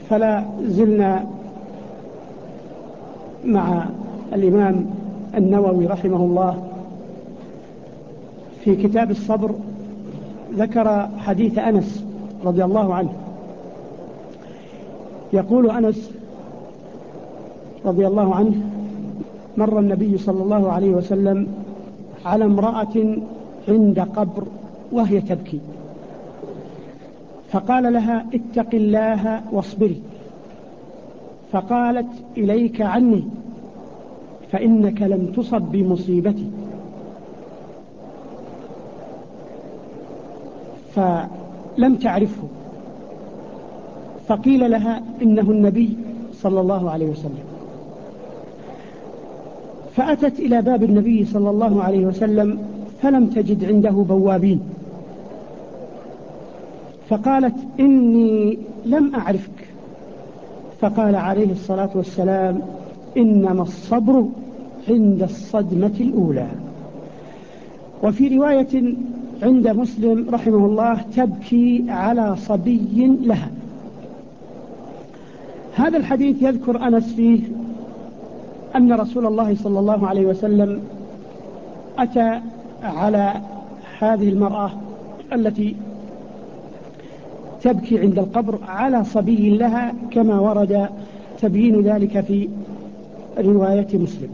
فلا زلنا مع الإمام النووي رحمه الله في كتاب الصبر. ذكر حديث أنس رضي الله عنه. يقول أنس رضي الله عنه: مر النبي صلى الله عليه وسلم على امرأة عند قبر وهي تبكي، فقال لها: اتق الله واصبري. فقالت: إليك عني، فإنك لم تصب بمصيبتي. فلم تعرفه، فقيل لها: إنه النبي صلى الله عليه وسلم. فأتت إلى باب النبي صلى الله عليه وسلم فلم تجد عنده بوابين، فقالت: إني لم أعرفك. فقال عليه الصلاة والسلام: إنما الصبر عند الصدمة الأولى. وفي رواية عند مسلم رحمه الله: تبكي على صبي لها. هذا الحديث يذكر أنس فيه أن رسول الله صلى الله عليه وسلم أتى على هذه المرأة التي تبكي عند القبر على صبي لها، كما ورد تبيين ذلك في رواية مسلم.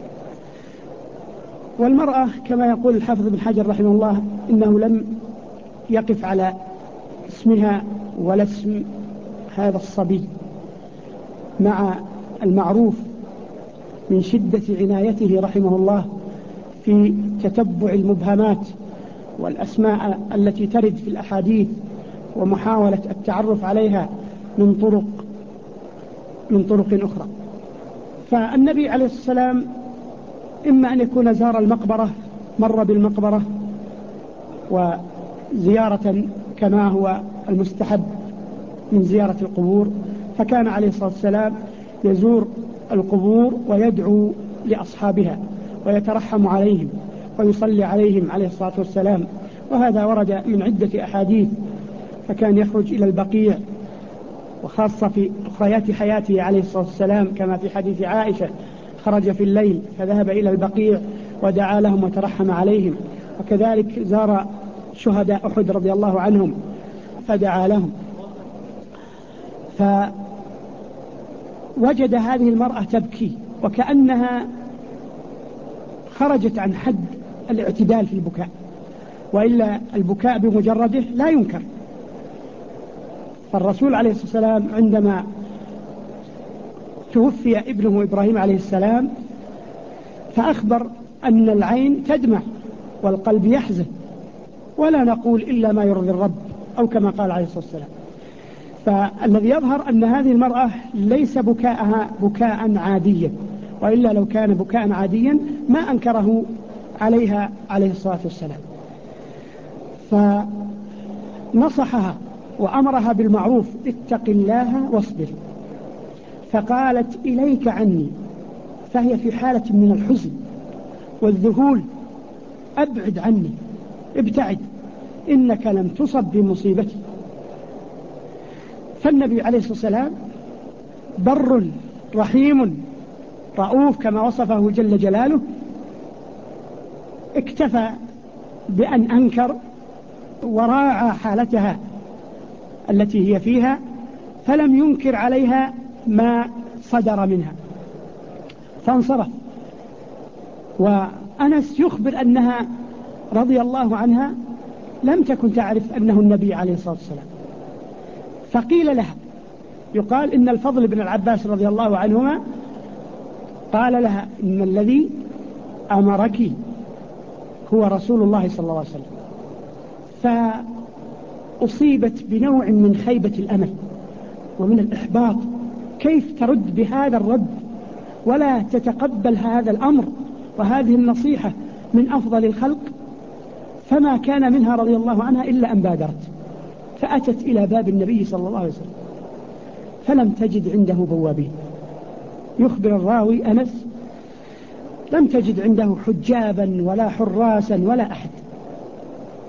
والمرأة كما يقول الحافظ بن حجر رحمه الله إنه لم يقف على اسمها ولا اسم هذا الصبي، مع المعروف من شدة عنايته رحمه الله في تتبع المبهمات والأسماء التي ترد في الأحاديث ومحاولة التعرف عليها من طرق أخرى. فالنبي عليه السلام إما أن يكون زار المقبرة، مر بالمقبرة وزيارة كما هو المستحب من زيارة القبور، فكان عليه الصلاة والسلام يزور القبور ويدعو لأصحابها ويترحم عليهم ويصلي عليهم عليه الصلاة والسلام. وهذا ورد من عدة أحاديث. فكان يخرج إلى البقيع، وخاصة في أخريات حياته عليه الصلاة والسلام، كما في حديث عائشة: خرج في الليل فذهب إلى البقيع ودعا لهم وترحم عليهم. وكذلك زار شهداء أحد رضي الله عنهم فدعا لهم. فوجد هذه المرأة تبكي وكأنها خرجت عن حد الاعتدال في البكاء، وإلا البكاء بمجرده لا ينكر. فالرسول عليه الصلاة والسلام عندما توفي ابنه إبراهيم عليه السلام فأخبر أن العين تدمع والقلب يحزن، ولا نقول إلا ما يرضي الرب، أو كما قال عليه الصلاة والسلام. فالذي يظهر أن هذه المرأة ليس بكاءها بكاء عاديا، وإلا لو كان بكاء عاديا ما أنكره عليها عليه الصلاة والسلام. فنصحها وأمرها بالمعروف: اتق الله واصبر. فقالت: إليك عني. فهي في حالة من الحزن والذهول: أبعد عني، ابتعد، إنك لم تصب بمصيبتي. فالنبي عليه الصلاة والسلام بر رحيم رؤوف كما وصفه جل جلاله، اكتفى بأن أنكر وراعى حالتها التي هي فيها، فلم ينكر عليها ما صدر منها فانصرف. وأنس يخبر أنها رضي الله عنها لم تكن تعرف أنه النبي عليه الصلاة والسلام. فقيل لها، يقال إن الفضل بن العباس رضي الله عنهما قال لها: إن الذي أمرك هو رسول الله صلى الله عليه وسلم. فأصيبت بنوع من خيبة الأمل ومن الإحباط. كيف ترد بهذا الرد ولا تتقبل هذا الأمر وهذه النصيحة من أفضل الخلق؟ فما كان منها رضي الله عنها إلا أن بادرت، فأتت إلى باب النبي صلى الله عليه وسلم فلم تجد عنده بوابين. يخبر الراوي أنس: لم تجد عنده حجابا ولا حراسا ولا أحد.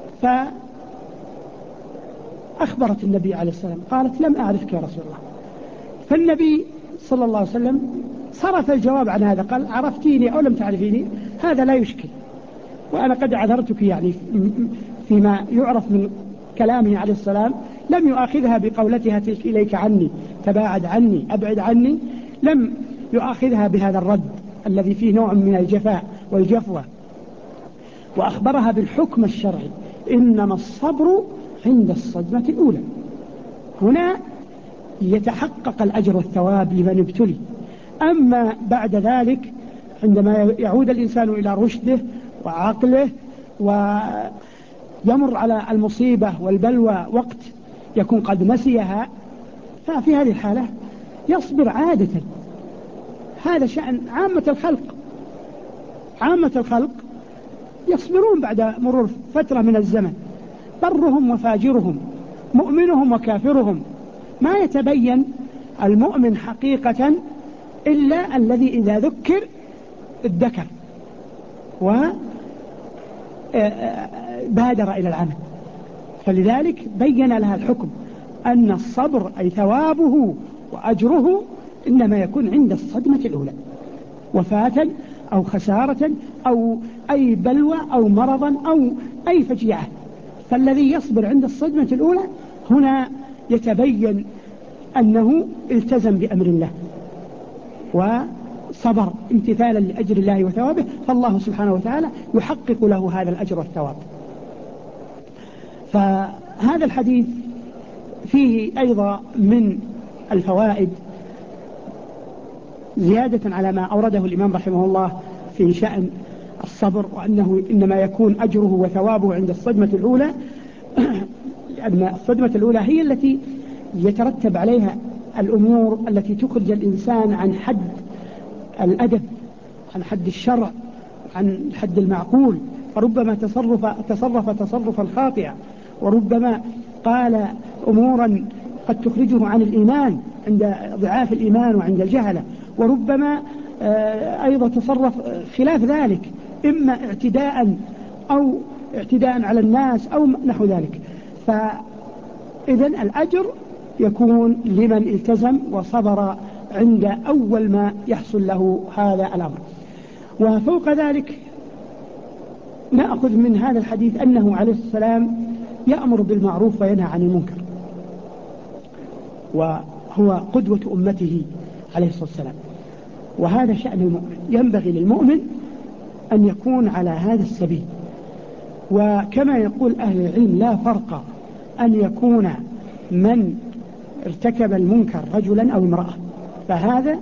فأخبرت النبي عليه السلام قالت: لم أعرفك يا رسول الله. فالنبي صلى الله عليه وسلم صرف الجواب عن هذا، قال عرفتيني أو لم تعرفيني هذا لا يشكل، وأنا قد عذرتك يعني فيما يعرف من كلامه عليه السلام. لم يؤاخذها بقولتها تلك إليك عني، تباعد عني، أبعد عني، لم يؤاخذها بهذا الرد الذي فيه نوع من الجفاء والجفوة، وأخبرها بالحكم الشرعي: إنما الصبر عند الصدمة الأولى. هنا يتحقق الأجر والثواب لمن ابتلي. أما بعد ذلك عندما يعود الإنسان إلى رشده وعقله ويمر على المصيبة والبلوى وقت يكون قد نسيها، ففي هذه الحالة يصبر عادة. هذا شأن عامة الخلق. عامة الخلق يصبرون بعد مرور فترة من الزمن، برهم وفاجرهم، مؤمنهم وكافرهم. ما يتبين المؤمن حقيقة إلا الذي إذا ذكر ادكر وبادر إلى العمل. فلذلك بين لها الحكم أن الصبر أي ثوابه وأجره إنما يكون عند الصدمة الأولى، وفاة أو خسارة أو أي بلوى أو مرضا أو أي فجيعة. فالذي يصبر عند الصدمة الأولى هنا يتبين أنه التزم بأمر الله وصبر امتثالا لأجر الله وثوابه، فالله سبحانه وتعالى يحقق له هذا الأجر والثواب. فهذا الحديث فيه أيضا من الفوائد زيادة على ما أورده الإمام رحمه الله في شأن الصبر، وأنه إنما يكون أجره وثوابه عند الصدمة الأولى، لأن الصدمة الأولى هي التي يترتب عليها الأمور التي تخرج الإنسان عن حد الأدب، عن حد الشرع، عن حد المعقول. فربما تصرف تصرفا خاطئا، وربما قال أمورا قد تخرجه عن الإيمان عند ضعاف الإيمان وعند الجهلة، وربما أيضا تصرف خلاف ذلك، إما اعتداء أو اعتداء على الناس أو نحو ذلك. فإذا الأجر يكون لمن التزم وصبر عند أول ما يحصل له هذا الأمر. وفوق ذلك نأخذ من هذا الحديث أنه عليه السلام يأمر بالمعروف وينهى عن المنكر، وهو قدوة أمته عليه الصلاة والسلام. وهذا شأن المؤمن، ينبغي للمؤمن أن يكون على هذا السبيل. وكما يقول أهل العلم: لا فرق أن يكون من ارتكب المنكر رجلا أو امرأة، فهذا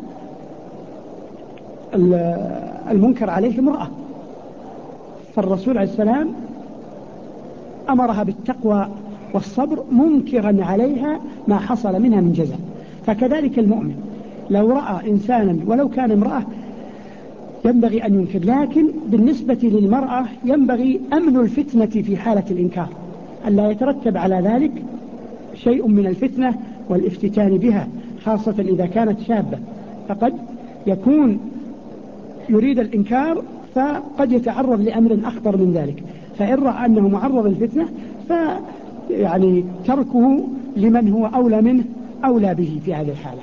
المنكر عليه امرأة، فالرسول عليه السلام أمرها بالتقوى والصبر منكرا عليها ما حصل منها من جزاء. فكذلك المؤمن لو رأى إنسانا ولو كان امرأة ينبغي أن ينكر، لكن بالنسبة للمرأة ينبغي أمن الفتنة في حالة الإنكار، ألا يترتب على ذلك شيء من الفتنة والافتتان بها، خاصة إذا كانت شابة، فقد يكون يريد الإنكار فقد يتعرض لأمر أخطر من ذلك. فإن رأى أنه معرض للفتنة فيعني تركه لمن هو أولى منه أولى به في هذه الحالة.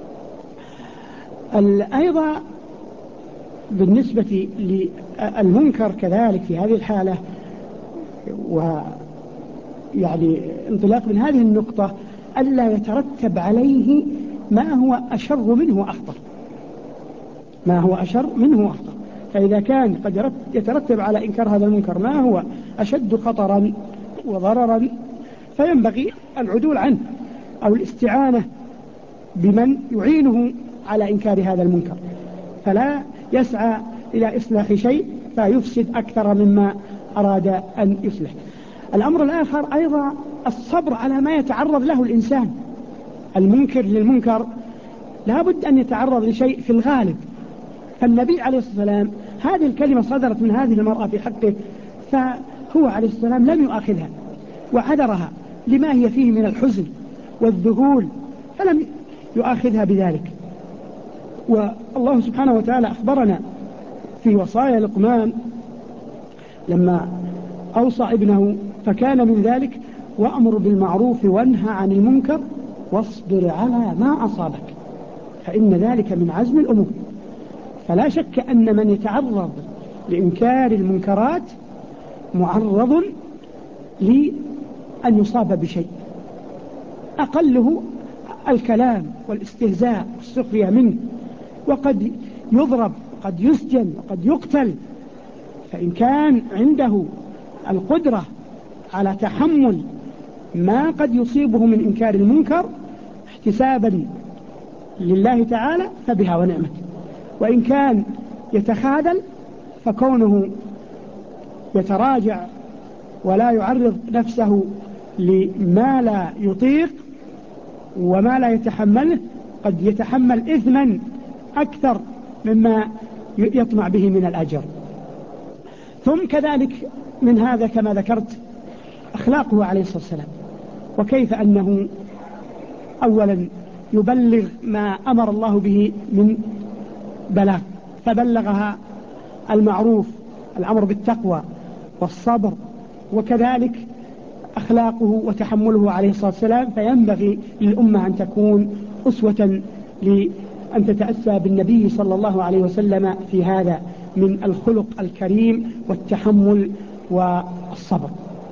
أيضا بالنسبة للمنكر كذلك في هذه الحالة، ويعني انطلاق من هذه النقطة ألا يترتب عليه ما هو أشر منه وأخطر، ما هو أشر منه وأخطر. فإذا كان قد يترتب على إنكار هذا المنكر ما هو أشد خطرا وضررا فينبغي العدول عنه أو الاستعانة بمن يعينه على إنكار هذا المنكر، فلا يسعى إلى إصلاح شيء فيفسد أكثر مما أراد أن يصلح. الأمر الآخر أيضا الصبر على ما يتعرض له الإنسان. المنكر للمنكر لا بد أن يتعرض لشيء في الغالب. فالنبي عليه الصلاة والسلام هذه الكلمة صدرت من هذه المرأة في حقه، فهو عليه السلام لم يؤاخذها وعذرها لما هي فيه من الحزن والذهول، فلم يؤاخذها بذلك. والله سبحانه وتعالى أخبرنا في وصايا لقمان لما أوصى ابنه فكان من ذلك: وأمر بالمعروف وانهى عن المنكر واصبر على ما أصابك. فإن ذلك من عزم الأمور. فلا شك أن من يتعرض لإنكار المنكرات معرض لأن يصاب بشيء، أقله الكلام والاستهزاء والسخرية منه، وقد يضرب وقد يسجن وقد يقتل. فإن كان عنده القدرة على تحمل ما قد يصيبه من إنكار المنكر احتسابا لله تعالى فبها ونعمت، وإن كان يتخاذل فكونه يتراجع ولا يعرض نفسه لما لا يطيق وما لا يتحمله قد يتحمل إثما أكثر مما يطمع به من الأجر. ثم كذلك من هذا كما ذكرت أخلاقه عليه الصلاة والسلام، وكيف أنه أولا يبلغ ما أمر الله به من بلاغ، فبلغها المعروف، الأمر بالتقوى والصبر، وكذلك أخلاقه وتحمله عليه الصلاة والسلام. فينبغي للأمة أن تكون أسوة لأن تتأسى بالنبي صلى الله عليه وسلم في هذا من الخلق الكريم والتحمل والصبر.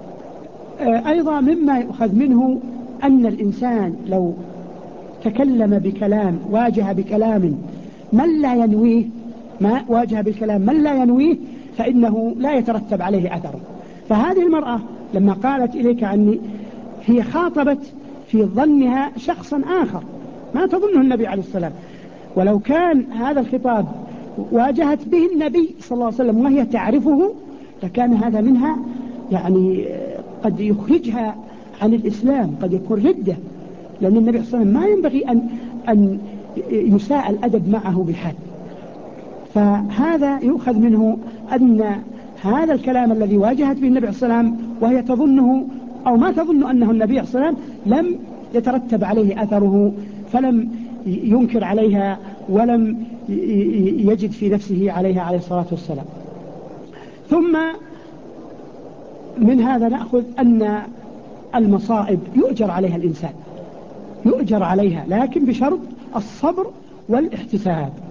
أيضا مما يؤخذ منه أن الإنسان لو تكلم بكلام واجه بكلام من لا ينويه، ما واجه بالكلام من لا ينويه فإنه لا يترتب عليه أثر. فهذه المرأة لما قالت إليك عني هي خاطبت في ظنها شخصا آخر ما تظنه النبي عليه السلام، ولو كان هذا الخطاب واجهت به النبي صلى الله عليه وسلم وهي تعرفه لكان هذا منها يعني قد يخرجها عن الإسلام، قد يكون ردة، لأن النبي صلى الله عليه وسلم ما ينبغي أن يساء الأدب معه بحال. فهذا يؤخذ منه أن هذا الكلام الذي واجهت به النبي صلى الله عليه وسلم وهي تظنه أو ما تظن أنه النبي صلى الله عليه وسلم لم يترتب عليه أثره، فلم ينكر عليها ولم يجد في نفسه عليها عليه الصلاة والسلام. ثم من هذا نأخذ أن المصائب يؤجر عليها الإنسان، يؤجر عليها، لكن بشرط الصبر والاحتساب.